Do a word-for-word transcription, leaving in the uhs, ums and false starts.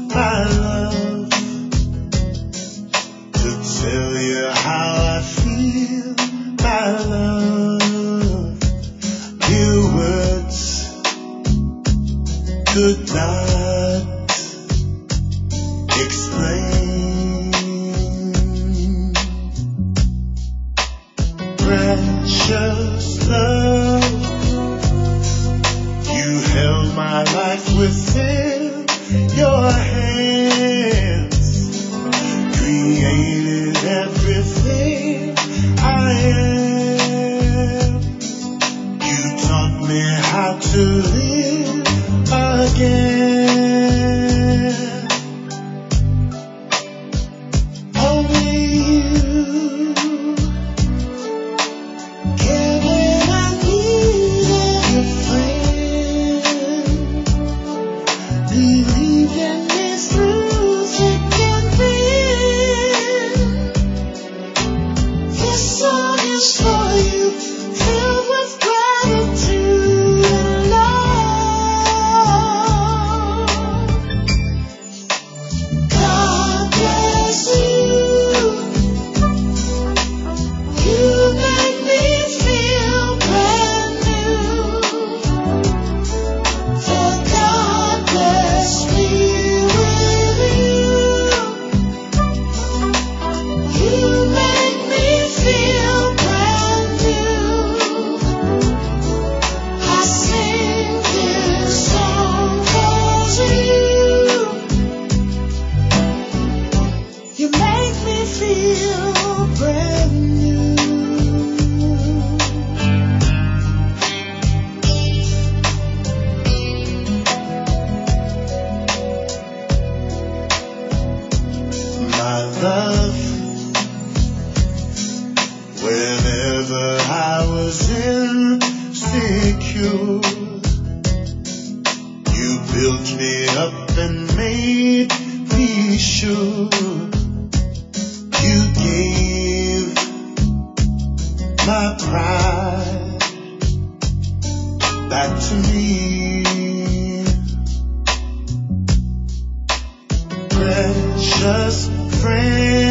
my love, to tell you how I feel, my love. Mere words could not explain. Precious love, you held my life within your hands, created everything I am. You taught me how to live again. Only you care when I needed a friend. Believe in me through thick and thin. This song is for you, filled with gratitude and love. God bless you. You make me feel brand new. For God bless me with you. You make me feel brand new. I sing this song 'cause of you. You make me feel brand new. My love, whenever I was insecure, you built me up and made me sure. You gave my pride back to me. Precious friend,